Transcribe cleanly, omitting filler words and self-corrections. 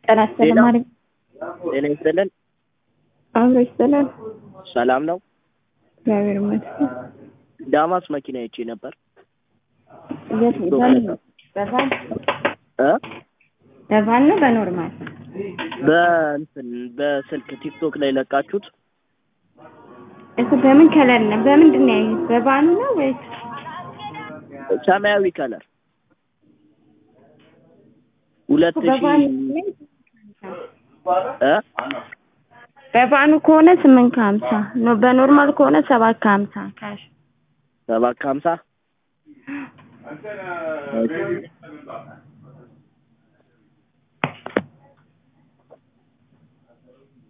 ጤና ይስጥልን ማለት ጤና ይስጥልን። አብሮ ይስጥልን። ሰላም ነው? እግዚአብሔር ይመስገን። ዳማስ መኪና አይቼ ነበር። በቫን ነው በኖርማል? በስልክ ቲክቶክ ላይ ለቃችሁት? እሱ በምን ከለር ነው? በምንድን ነው ያዩት? በቫኑ ነው ወይስ ሰማያዊ ከለር? 2000 በቫኑ ከሆነ 850 ነው። በኖርማል ከሆነ 750 ካሽ 750